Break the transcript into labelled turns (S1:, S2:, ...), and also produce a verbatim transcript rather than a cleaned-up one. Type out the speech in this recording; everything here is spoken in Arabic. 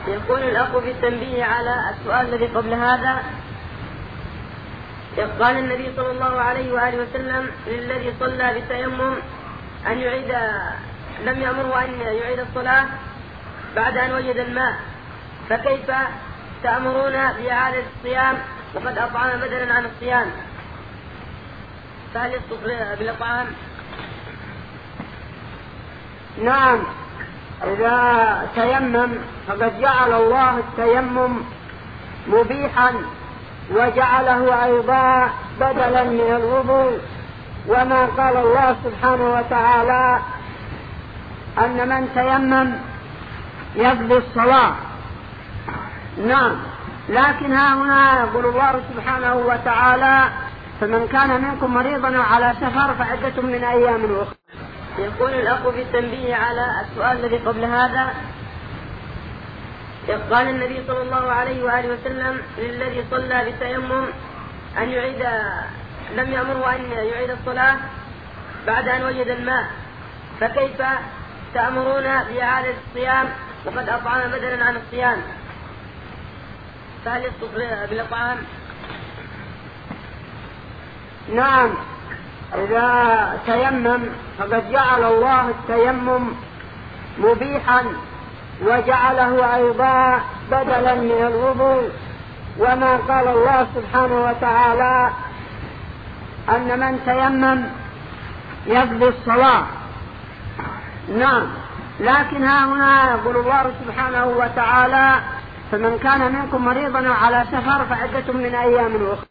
S1: يقول الأخ بالتنبيه على السؤال الذي قبل هذا. قال النبي صلى الله عليه وآله وسلم للذي صلى بالتيمم أن يعيد، لم يأمره أن يعيد الصلاة بعد أن وجد الماء، فكيف تأمرون بإعادة الصيام وقد أطعم بدلا عن الصيام؟ فهل يصدق بالإطعام؟
S2: نعم، إذا تيمم فقد جعل الله التيمم مبيحا وجعله أيضا بدلا من الوضوء، وما قال الله سبحانه وتعالى أن من تيمم يقضي الصلاة. نعم، لكن ها هنا يقول الله سبحانه وتعالى فمن كان منكم مريضا على سفر فعدة من أيام أخرى.
S1: يقول الأخ بالتنبيه على السؤال الذي قبل هذا. قال النبي صلى الله عليه وآله وسلم للذي صلى بالتيمم أن يعيد، لم يأمره أن يعيد الصلاة بعد أن وجد الماء، فكيف تأمرون بإعادة الصيام وقد أطعم بدلا عن الصيام؟ فهل يصدق بالإطعام؟
S2: نعم، إذا تيمم فقد جعل الله التيمم مبيحا وجعله أيضا بدلا من الوضوء، وما قال الله سبحانه وتعالى أن من تيمم يقضي الصلاة. نعم، لكن ها هنا يقول الله سبحانه وتعالى فمن كان منكم مريضا على سفر فعدة من أيام أخرى.